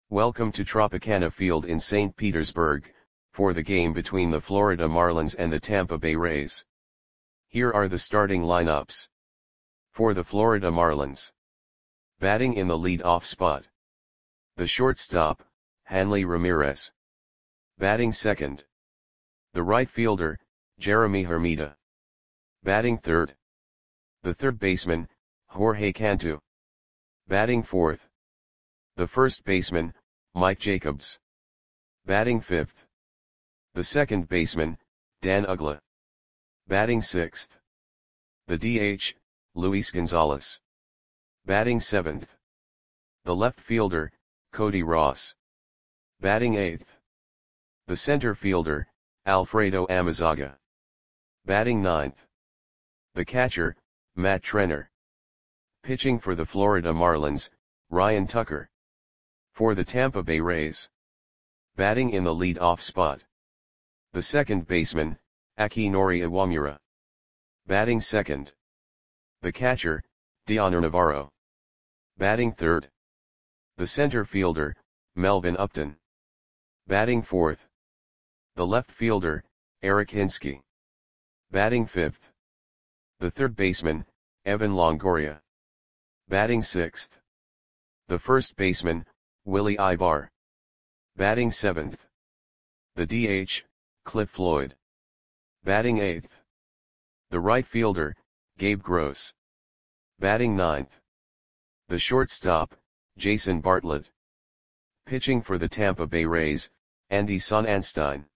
Welcome to Tropicana Field in St. Petersburg, for the game between the Florida Marlins and the Tampa Bay Rays. Here are the starting lineups. For the Florida Marlins. Batting in the lead-off spot. The shortstop, Hanley Ramirez. Batting second. The right fielder, Jeremy Hermida. Batting third. The third baseman, Jorge Cantu. Batting fourth. The first baseman, Mike Jacobs. Batting fifth. The second baseman, Dan Uggla. Batting sixth. The DH, Luis Gonzalez. Batting seventh. The left fielder, Cody Ross. Batting eighth. The center fielder, Alfredo Amezaga. Batting ninth. The catcher, Matt Trenner. Pitching for the Florida Marlins, Ryan Tucker. For the Tampa Bay Rays. Batting in the lead-off spot. The second baseman, Akinori Iwamura. Batting second. The catcher, Dioner Navarro. Batting third. The center fielder, Melvin Upton. Batting fourth. The left fielder, Eric Hinske. Batting fifth. The third baseman, Evan Longoria. Batting sixth. The first baseman, Willie Ibar. Batting seventh. The DH, Cliff Floyd. Batting eighth. The right fielder, Gabe Gross. Batting ninth. The shortstop, Jason Bartlett. Pitching for the Tampa Bay Rays, Andy Sonnanstine.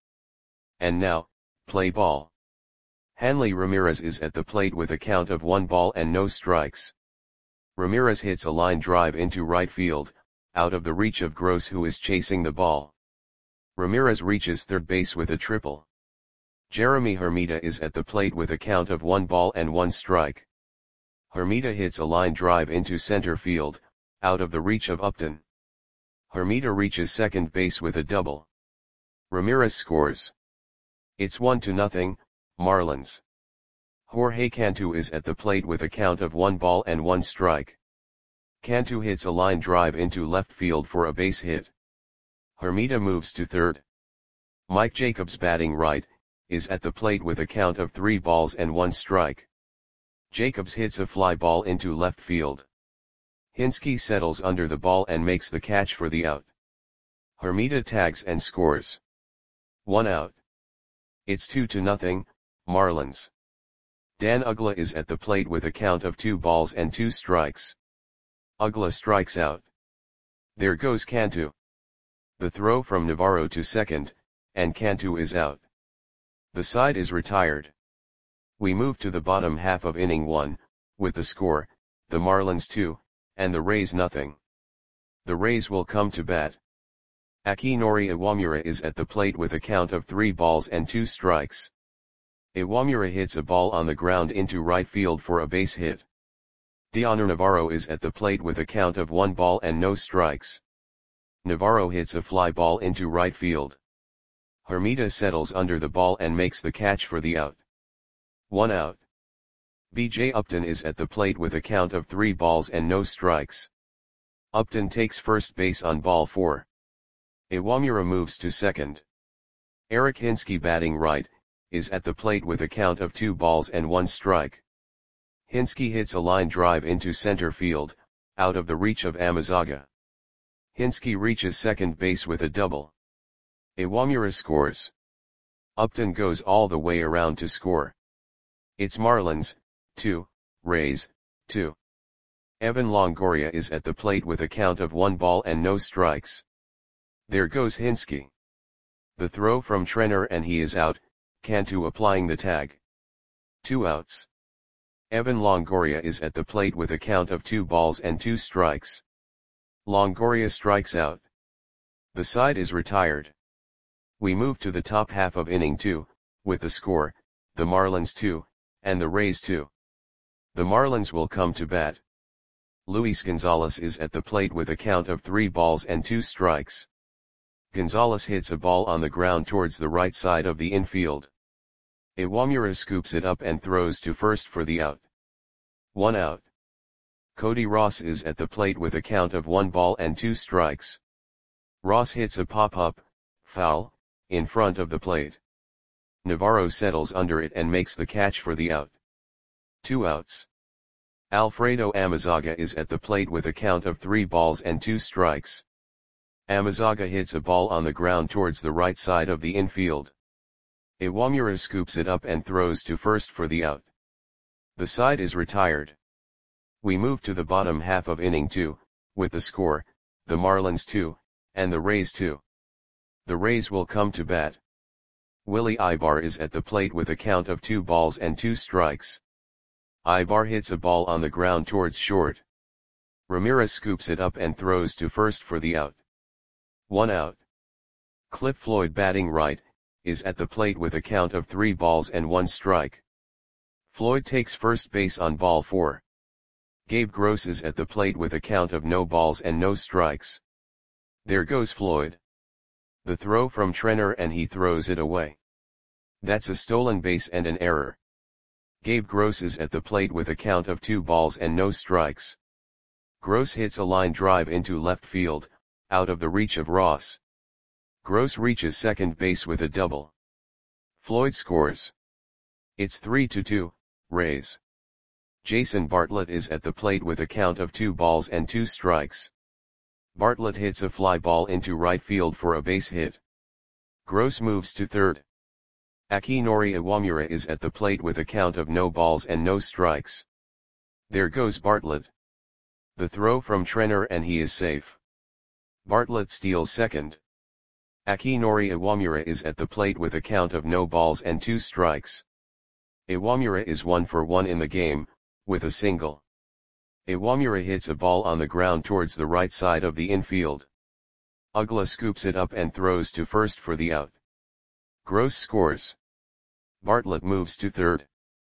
And now, play ball. Hanley Ramirez is at the plate with a count of 1 ball and no strikes. Ramirez hits a line drive into right field, out of the reach of Gross, who is chasing the ball. Ramirez reaches third base with a triple. Jeremy Hermida is at the plate with a count of 1 ball and 1 strike. Hermida hits a line drive into center field, out of the reach of Upton. Hermida reaches second base with a double. Ramirez scores. It's 1-0, Marlins. Jorge Cantu is at the plate with a count of 1 ball and 1 strike. Cantu hits a line drive into left field for a base hit. Hermida moves to third. Mike Jacobs, batting right, is at the plate with a count of 3 balls and 1 strike. Jacobs hits a fly ball into left field. Hinske settles under the ball and makes the catch for the out. Hermida tags and scores. 1 out. It's 2-0, Marlins. Dan Uggla is at the plate with a count of 2 balls and 2 strikes. Uggla strikes out. There goes Cantu. The throw from Navarro to second, and Cantu is out. The side is retired. We move to the bottom half of inning 1, with the score, the Marlins 2, and the Rays nothing. The Rays will come to bat. Akinori Iwamura is at the plate with a count of 3 balls and 2 strikes. Iwamura hits a ball on the ground into right field for a base hit. Dioner Navarro is at the plate with a count of 1 ball and no strikes. Navarro hits a fly ball into right field. Hermida settles under the ball and makes the catch for the out. 1 out. B.J. Upton is at the plate with a count of 3 balls and no strikes. Upton takes first base on ball 4. Iwamura moves to second. Eric Hinske, batting right, is at the plate with a count of 2 balls and 1 strike. Hinske hits a line drive into center field, out of the reach of Amezaga. Hinske reaches second base with a double. Iwamura scores. Upton goes all the way around to score. It's Marlins, 2, Rays, 2. Evan Longoria is at the plate with a count of 1 ball and no strikes. There goes Hinske. The throw from Trenner and he is out, Cantu applying the tag. 2 outs. Evan Longoria is at the plate with a count of 2 balls and 2 strikes. Longoria strikes out. The side is retired. We move to the top half of inning 2, with the score, the Marlins 2, and the Rays 2. The Marlins will come to bat. Luis Gonzalez is at the plate with a count of 3 balls and 2 strikes. Gonzalez hits a ball on the ground towards the right side of the infield. Iwamura scoops it up and throws to first for the out. 1 out. Cody Ross is at the plate with a count of 1 ball and 2 strikes. Ross hits a pop-up, foul, in front of the plate. Navarro settles under it and makes the catch for the out. 2 outs. Alfredo Amezaga is at the plate with a count of 3 balls and 2 strikes. Amezaga hits a ball on the ground towards the right side of the infield. Iwamura scoops it up and throws to first for the out. The side is retired. We move to the bottom half of inning 2, with the score, the Marlins 2, and the Rays 2. The Rays will come to bat. Willie Ibar is at the plate with a count of 2 balls and 2 strikes. Ibar hits a ball on the ground towards short. Ramirez scoops it up and throws to first for the out. 1 out. Cliff Floyd, batting right, is at the plate with a count of 3 balls and 1 strike. Floyd takes first base on ball 4. Gabe Gross is at the plate with a count of no balls and no strikes. There goes Floyd. The throw from Trenner and he throws it away. That's a stolen base and an error. Gabe Gross is at the plate with a count of 2 balls and no strikes. Gross hits a line drive into left field, out of the reach of Ross. Gross reaches second base with a double. Floyd scores. It's 3-2, Rays. Jason Bartlett is at the plate with a count of 2 balls and 2 strikes. Bartlett hits a fly ball into right field for a base hit. Gross moves to third. Akinori Iwamura is at the plate with a count of no balls and no strikes. There goes Bartlett. The throw from Trenner and he is safe. Bartlett steals second. Akinori Iwamura is at the plate with a count of no balls and 2 strikes. Iwamura is 1 for 1 in the game, with a single. Iwamura hits a ball on the ground towards the right side of the infield. Ugla scoops it up and throws to first for the out. Gross scores. Bartlett moves to third.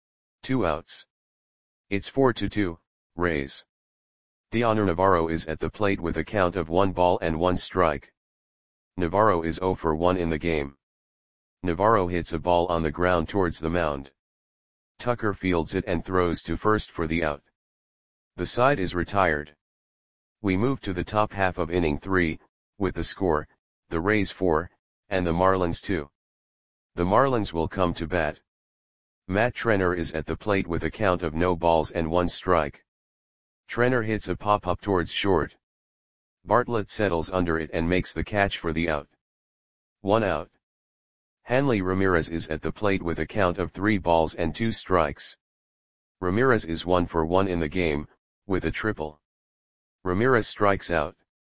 2 outs. It's 4-2, Rays. Dioner Navarro is at the plate with a count of 1 ball and 1 strike. Navarro is 0 for 1 in the game. Navarro hits a ball on the ground towards the mound. Tucker fields it and throws to first for the out. The side is retired. We move to the top half of inning 3, with the score, the Rays 4, and the Marlins 2. The Marlins will come to bat. Matt Trenner is at the plate with a count of no balls and 1 strike. Trenner hits a pop-up towards short. Bartlett settles under it and makes the catch for the out. 1 out. Hanley Ramirez is at the plate with a count of 3 balls and 2 strikes. Ramirez is 1 for 1 in the game, with a triple. Ramirez strikes out.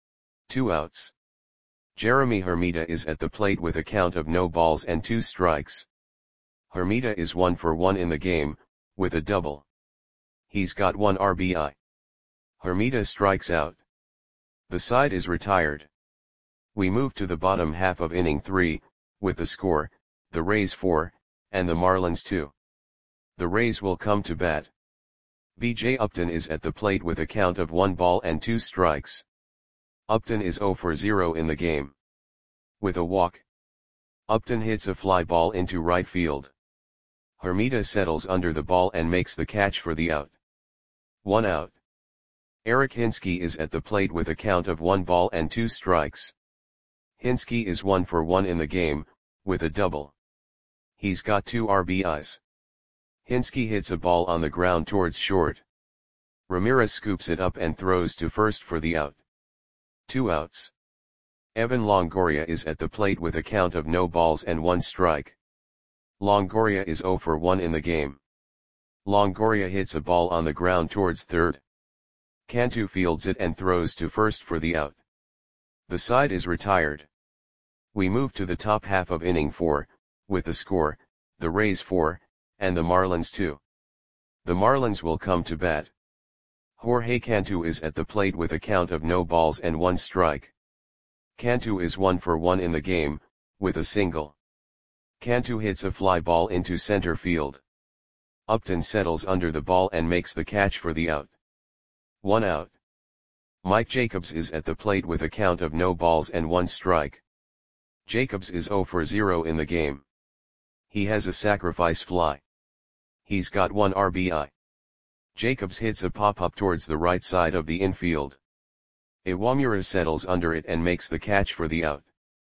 2 outs. Jeremy Hermida is at the plate with a count of no balls and 2 strikes. Hermida is 1 for 1 in the game, with a double. He's got 1 RBI. Hermida strikes out. The side is retired. We move to the bottom half of inning 3, with the score, the Rays 4, and the Marlins 2. The Rays will come to bat. B.J. Upton is at the plate with a count of 1 ball and 2 strikes. Upton is 0 for 0 in the game. With a walk. Upton hits a fly ball into right field. Hermida settles under the ball and makes the catch for the out. 1 out. Eric Hinske is at the plate with a count of 1 ball and 2 strikes. Hinske is 1 for 1 in the game, with a double. He's got 2 RBIs. Hinske hits a ball on the ground towards short. Ramirez scoops it up and throws to first for the out. 2 outs. Evan Longoria is at the plate with a count of no balls and 1 strike. Longoria is 0 for 1 in the game. Longoria hits a ball on the ground towards third. Cantu fields it and throws to first for the out. The side is retired. We move to the top half of inning 4, with the score, the Rays 4, and the Marlins 2. The Marlins will come to bat. Jorge Cantu is at the plate with a count of no balls and 1 strike. Cantu is 1 for 1 in the game, with a single. Cantu hits a fly ball into center field. Upton settles under the ball and makes the catch for the out. 1 out. Mike Jacobs is at the plate with a count of no balls and 1 strike. Jacobs is 0 for 0 in the game. He has a sacrifice fly. He's got 1 RBI. Jacobs hits a pop-up towards the right side of the infield. Iwamura settles under it and makes the catch for the out.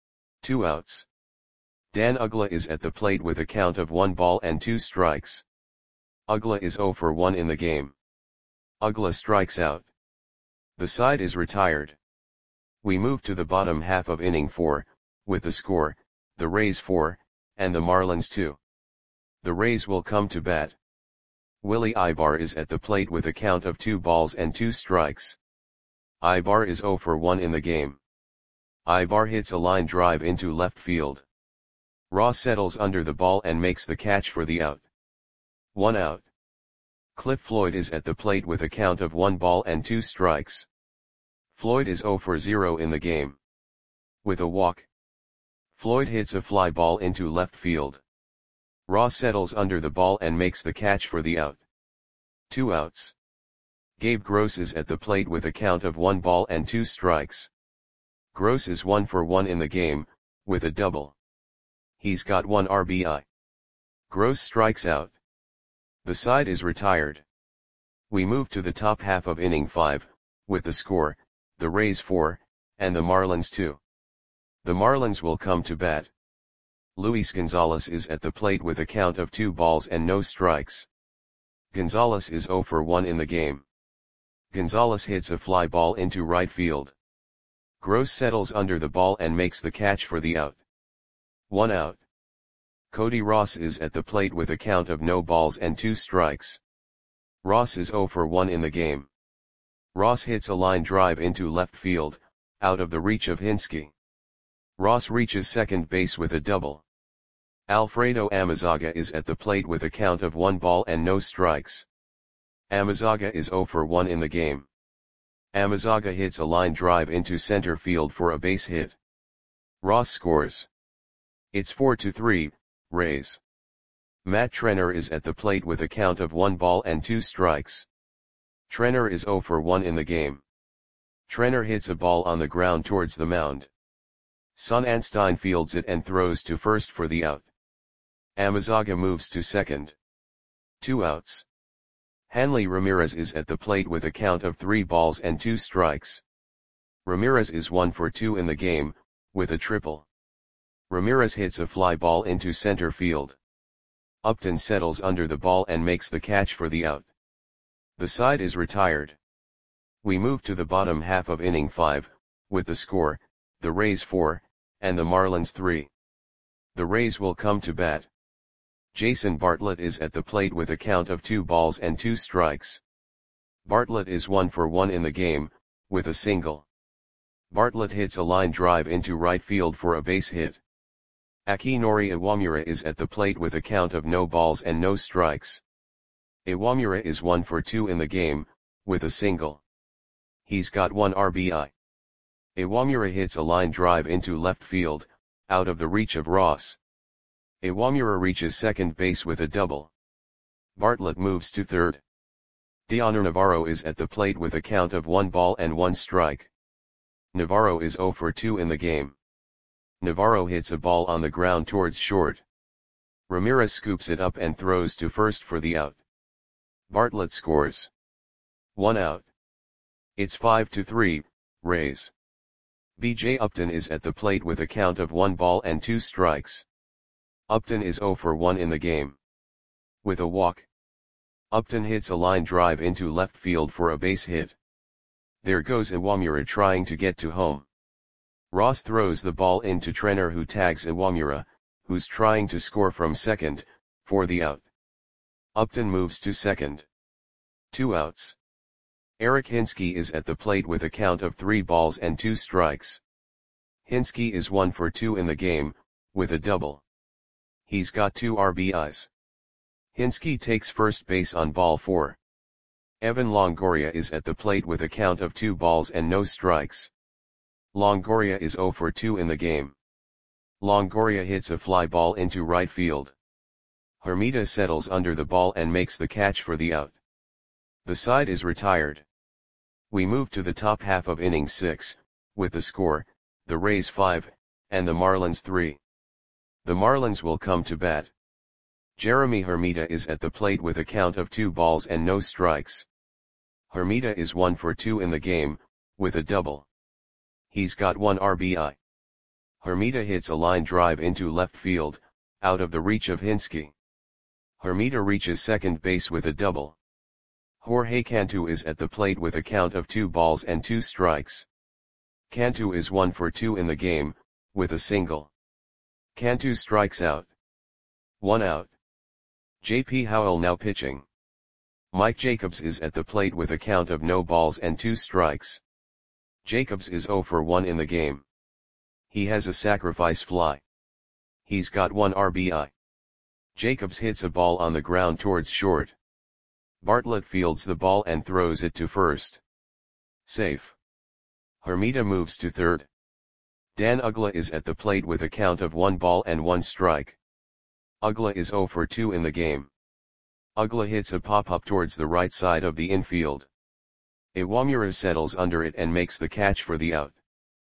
2 outs. Dan Uggla is at the plate with a count of 1 ball and 2 strikes. Uggla is 0 for 1 in the game. Uggla strikes out. The side is retired. We move to the bottom half of inning 4, with the score, the Rays 4, and the Marlins 2. The Rays will come to bat. Willie Ibar is at the plate with a count of 2 balls and 2 strikes. Ibar is 0 for 1 in the game. Ibar hits a line drive into left field. Ross settles under the ball and makes the catch for the out. 1 out. Cliff Floyd is at the plate with a count of 1 ball and 2 strikes. Floyd is 0 for 0 in the game. With a walk, Floyd hits a fly ball into left field. Ross settles under the ball and makes the catch for the out. 2 outs. Gabe Gross is at the plate with a count of 1 ball and 2 strikes. Gross is 1 for 1 in the game, with a double. He's got 1 RBI. Gross strikes out. The side is retired. We move to the top half of inning 5, with the score, the Rays 4, and the Marlins 2. The Marlins will come to bat. Luis Gonzalez is at the plate with a count of 2 balls and no strikes. Gonzalez is 0 for 1 in the game. Gonzalez hits a fly ball into right field. Gross settles under the ball and makes the catch for the out. 1 out. Cody Ross is at the plate with a count of no balls and 2 strikes. Ross is 0 for 1 in the game. Ross hits a line drive into left field, out of the reach of Hinske. Ross reaches second base with a double. Alfredo Amezaga is at the plate with a count of 1 ball and no strikes. Amezaga is 0 for 1 in the game. Amezaga hits a line drive into center field for a base hit. Ross scores. It's 4-3, Rays. Matt Trenner is at the plate with a count of 1 ball and 2 strikes. Trenner is 0 for 1 in the game. Trenner hits a ball on the ground towards the mound. Son Anstine fields it and throws to first for the out. Amezaga moves to second. 2 outs. Hanley Ramirez is at the plate with a count of 3 balls and 2 strikes. Ramirez is 1 for 2 in the game, with a triple. Ramirez hits a fly ball into center field. Upton settles under the ball and makes the catch for the out. The side is retired. We move to the bottom half of inning 5, with the score, the Rays 4, and the Marlins 3. The Rays will come to bat. Jason Bartlett is at the plate with a count of 2 balls and 2 strikes. Bartlett is 1 for 1 in the game, with a single. Bartlett hits a line drive into right field for a base hit. Akinori Iwamura is at the plate with a count of no balls and no strikes. Iwamura is 1 for 2 in the game, with a single. He's got 1 RBI. Iwamura hits a line drive into left field, out of the reach of Ross. Iwamura reaches second base with a double. Bartlett moves to third. Dioner Navarro is at the plate with a count of 1 ball and 1 strike. Navarro is 0 for 2 in the game. Navarro hits a ball on the ground towards short. Ramirez scoops it up and throws to first for the out. Bartlett scores. 1 out. It's 5-3, Rays. B.J. Upton is at the plate with a count of 1 ball and 2 strikes. Upton is 0 for 1 in the game. With a walk, Upton hits a line drive into left field for a base hit. There goes Iwamura trying to get to home. Ross throws the ball into Trenner, who tags Iwamura, who's trying to score from second, for the out. Upton moves to second. 2 outs. Eric Hinske is at the plate with a count of 3 balls and 2 strikes. Hinske is 1 for 2 in the game, with a double. He's got 2 RBIs. Hinske takes first base on ball 4. Evan Longoria is at the plate with a count of 2 balls and no strikes. Longoria is 0 for 2 in the game. Longoria hits a fly ball into right field. Hermida settles under the ball and makes the catch for the out. The side is retired. We move to the top half of inning 6, with the score, the Rays 5, and the Marlins 3. The Marlins will come to bat. Jeremy Hermida is at the plate with a count of 2 balls and no strikes. Hermida is 1 for 2 in the game, with a double. He's got 1 RBI. Hermida hits a line drive into left field, out of the reach of Hinske. Hermida reaches second base with a double. Jorge Cantu is at the plate with a count of 2 balls and 2 strikes. Cantu is 1 for 2 in the game, with a single. Cantu strikes out. 1 out. J.P. Howell now pitching. Mike Jacobs is at the plate with a count of no balls and 2 strikes. Jacobs is 0 for 1 in the game. He has a sacrifice fly. He's got 1 RBI. Jacobs hits a ball on the ground towards short. Bartlett fields the ball and throws it to first. Safe. Hermida moves to third. Dan Uggla is at the plate with a count of 1 ball and 1 strike. Uggla is 0 for 2 in the game. Uggla hits a pop-up towards the right side of the infield. Iwamura settles under it and makes the catch for the out.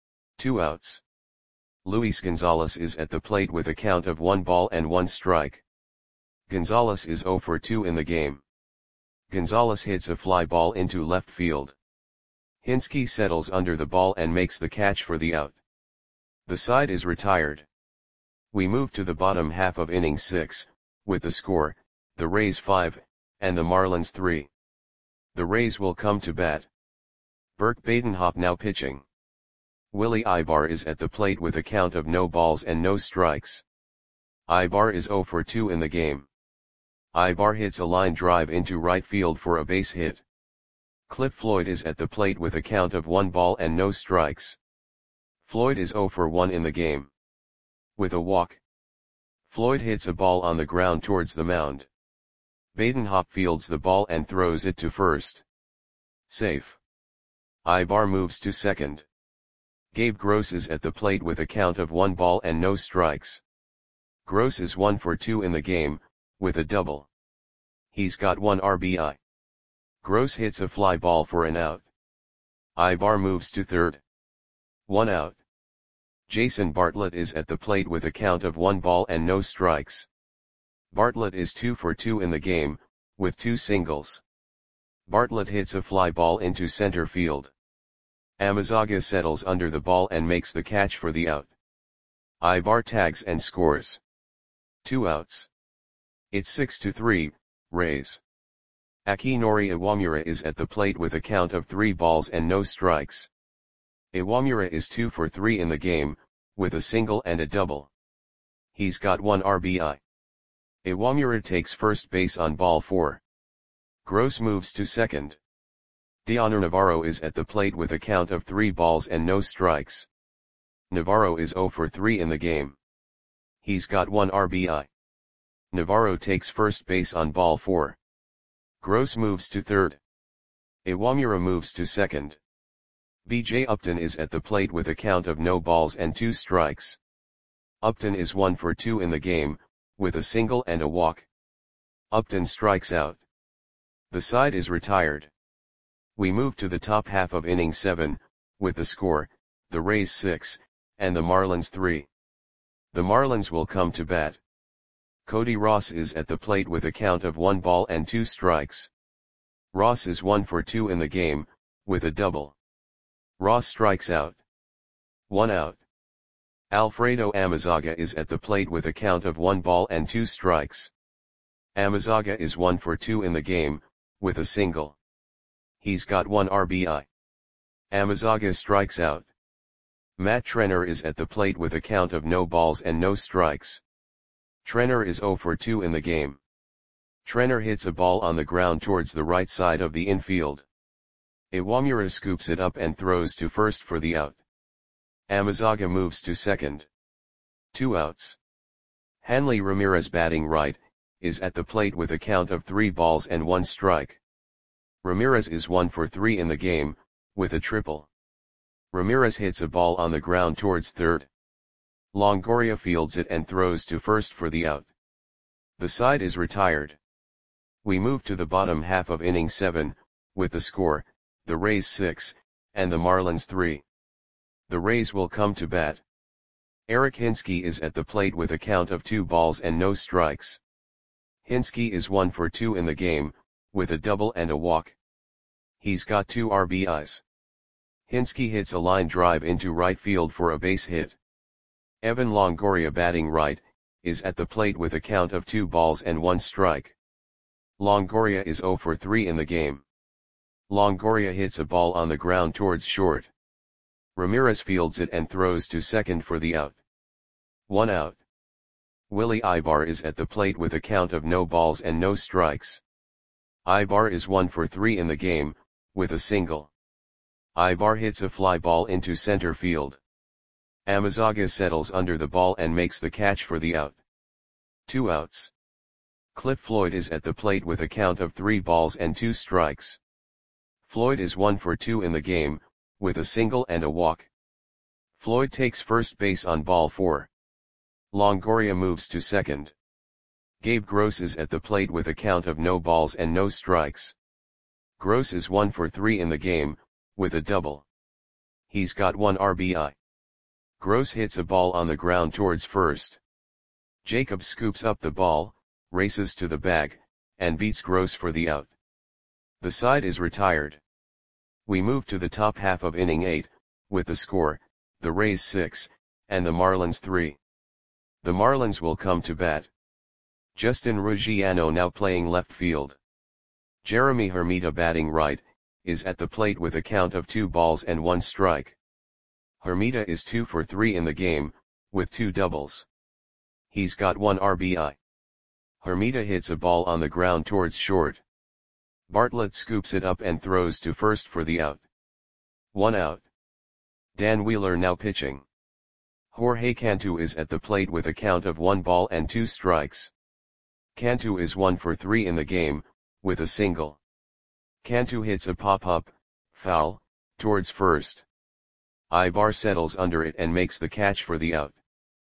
2 outs. Luis Gonzalez is at the plate with a count of 1 ball and 1 strike. Gonzalez is 0 for 2 in the game. Gonzalez hits a fly ball into left field. Hinske settles under the ball and makes the catch for the out. The side is retired. We move to the bottom half of inning 6, with the score, the Rays 5, and the Marlins 3. The Rays will come to bat. Burke Badenhop now pitching. Willie Ibar is at the plate with a count of no balls and no strikes. Ibar is 0 for 2 in the game. Ibar hits a line drive into right field for a base hit. Cliff Floyd is at the plate with a count of 1 ball and no strikes. Floyd is 0 for 1 in the game. With a walk. Floyd hits a ball on the ground towards the mound. Badenhop fields the ball and throws it to first. Safe. Ibar moves to second. Gabe Gross is at the plate with a count of 1 ball and no strikes. Gross is 1 for 2 in the game, with a double. He's got 1 RBI. Gross hits a fly ball for an out. Ibar moves to third. 1 out. Jason Bartlett is at the plate with a count of 1 ball and no strikes. Bartlett is 2 for 2 in the game, with 2 singles. Bartlett hits a fly ball into center field. Amazaga settles under the ball and makes the catch for the out. Ibar tags and scores. 2 outs. It's 6-3, Rays. Akinori Iwamura is at the plate with a count of 3 balls and no strikes. Iwamura is 2 for 3 in the game, with a single and a double. He's got 1 RBI. Iwamura takes first base on ball 4. Gross moves to second. Dioner Navarro is at the plate with a count of 3 balls and no strikes. Navarro is 0 for 3 in the game. He's got 1 RBI. Navarro takes first base on ball 4. Gross moves to third. Iwamura moves to second. B.J. Upton is at the plate with a count of no balls and 2 strikes. Upton is 1 for 2 in the game, with a single and a walk. Upton strikes out. The side is retired. We move to the top half of inning 7, with the score, the Rays 6, and the Marlins 3. The Marlins will come to bat. Cody Ross is at the plate with a count of 1 ball and 2 strikes. Ross is 1 for 2 in the game, with a double. Ross strikes out. 1 out. Alfredo Amazaga is at the plate with a count of 1 ball and 2 strikes. Amazaga is 1 for 2 in the game, with a single. He's got 1 RBI. Amazaga strikes out. Matt Trenner is at the plate with a count of no balls and no strikes. Trenner is 0 for 2 in the game. Trenner hits a ball on the ground towards the right side of the infield. Iwamura scoops it up and throws to first for the out. Amazaga moves to second. 2 outs. Hanley Ramirez, batting right, is at the plate with a count of 3 balls and 1 strike. Ramirez is 1 for 3 in the game, with a triple. Ramirez hits a ball on the ground towards third. Longoria fields it and throws to first for the out. The side is retired. We move to the bottom half of inning 7, with the score, the Rays 6, and the Marlins 3. The Rays will come to bat. Eric Hinske is at the plate with a count of 2 balls and no strikes. Hinske is 1 for 2 in the game, with a double and a walk. He's got 2 RBIs. Hinski hits a line drive into right field for a base hit. Evan Longoria, batting right, is at the plate with a count of 2 balls and 1 strike. Longoria is 0 for 3 in the game. Longoria hits a ball on the ground towards short. Ramirez fields it and throws to second for the out. 1 out. Willie Ibar is at the plate with a count of no balls and no strikes. Ibar is 1 for 3 in the game, with a single. Ibar hits a fly ball into center field. Amezaga settles under the ball and makes the catch for the out. 2 outs. Cliff Floyd is at the plate with a count of 3 balls and 2 strikes. Floyd is 1 for 2 in the game, with a single and a walk. Floyd takes first base on ball 4. Longoria moves to second. Gabe Gross is at the plate with a count of no balls and no strikes. Gross is 1 for 3 in the game, with a double. He's got 1 RBI. Gross hits a ball on the ground towards first. Jacobs scoops up the ball, races to the bag, and beats Gross for the out. The side is retired. We move to the top half of inning 8, with the score, the Rays 6, and the Marlins 3. The Marlins will come to bat. Justin Ruggiano now playing left field. Jeremy Hermida, batting right, is at the plate with a count of 2 balls and 1 strike. Hermida is 2 for 3 in the game, with 2 doubles. He's got 1 RBI. Hermida hits a ball on the ground towards short. Bartlett scoops it up and throws to first for the out. 1 out. Dan Wheeler now pitching. Jorge Cantu is at the plate with a count of 1 ball and 2 strikes. Cantu is 1 for 3 in the game, with a single. Cantu hits a pop-up, foul, towards first. Ibar settles under it and makes the catch for the out.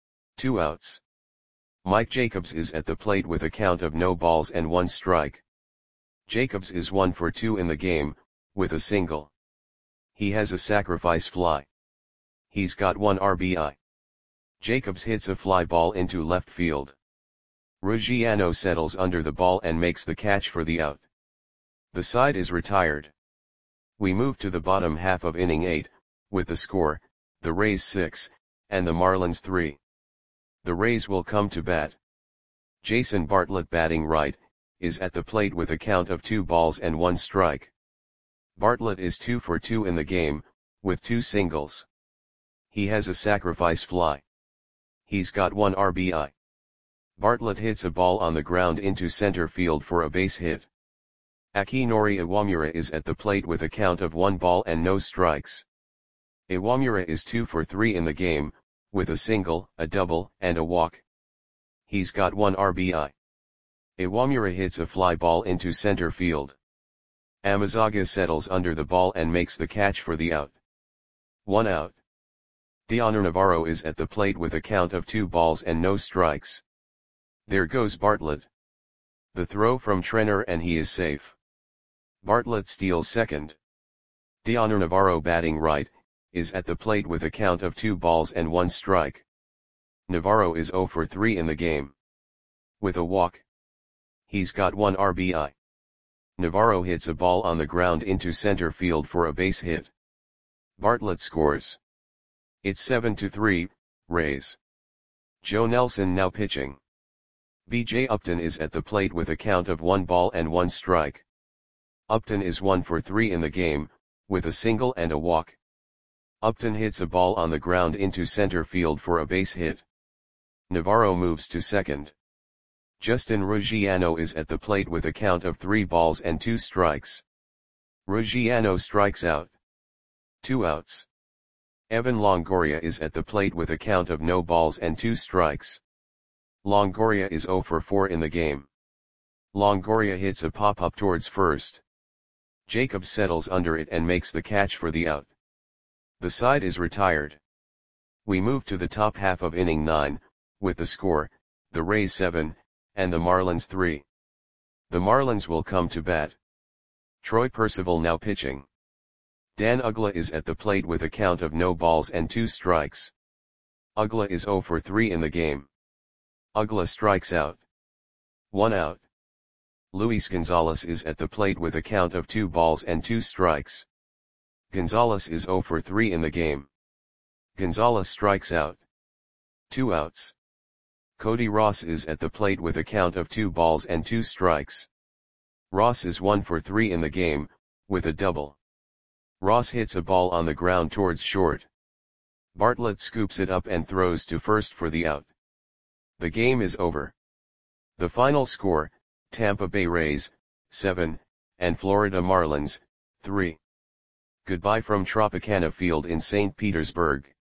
2 outs. Mike Jacobs is at the plate with a count of no balls and 1 strike. Jacobs is 1 for 2 in the game, with a single. He has a sacrifice fly. He's got 1 RBI. Jacobs hits a fly ball into left field. Ruggiano settles under the ball and makes the catch for the out. The side is retired. We move to the bottom half of inning 8, with the score, the Rays 6, and the Marlins 3. The Rays will come to bat. Jason Bartlett, batting right, is at the plate with a count of 2 balls and 1 strike. Bartlett is 2 for 2 in the game, with 2 singles. He has a sacrifice fly. He's got 1 RBI. Bartlett hits a ball on the ground into center field for a base hit. Akinori Iwamura is at the plate with a count of 1 ball and no strikes. Iwamura is 2 for 3 in the game, with a single, a double, and a walk. He's got 1 RBI. Iwamura hits a fly ball into center field. Amezaga settles under the ball and makes the catch for the out. 1 out. Dioner Navarro is at the plate with a count of 2 balls and no strikes. There goes Bartlett. The throw from Trenner and he is safe. Bartlett steals second. Dioner Navarro, batting right, is at the plate with a count of 2 balls and 1 strike. Navarro is 0 for 3 in the game. With a walk. He's got 1 RBI. Navarro hits a ball on the ground into center field for a base hit. Bartlett scores. It's 7-3, Rays. Joe Nelson now pitching. B.J. Upton is at the plate with a count of 1 ball and 1 strike. Upton is 1 for 3 in the game, with a single and a walk. Upton hits a ball on the ground into center field for a base hit. Navarro moves to second. Justin Ruggiano is at the plate with a count of 3 balls and 2 strikes. Ruggiano strikes out. 2 outs. Evan Longoria is at the plate with a count of no balls and 2 strikes. Longoria is 0 for 4 in the game. Longoria hits a pop-up towards first. Jacobs settles under it and makes the catch for the out. The side is retired. We move to the top half of inning 9, with the score, the Rays 7, and the Marlins 3. The Marlins will come to bat. Troy Percival now pitching. Dan Uggla is at the plate with a count of no balls and 2 strikes. Uggla is 0 for 3 in the game. Uggla strikes out. 1 out. Luis Gonzalez is at the plate with a count of 2 balls and 2 strikes. Gonzalez is 0 for 3 in the game. Gonzalez strikes out. 2 outs. Cody Ross is at the plate with a count of 2 balls and 2 strikes. Ross is 1 for 3 in the game, with a double. Ross hits a ball on the ground towards short. Bartlett scoops it up and throws to first for the out. The game is over. The final score, Tampa Bay Rays, 7, and Florida Marlins, 3. Goodbye from Tropicana Field in St. Petersburg.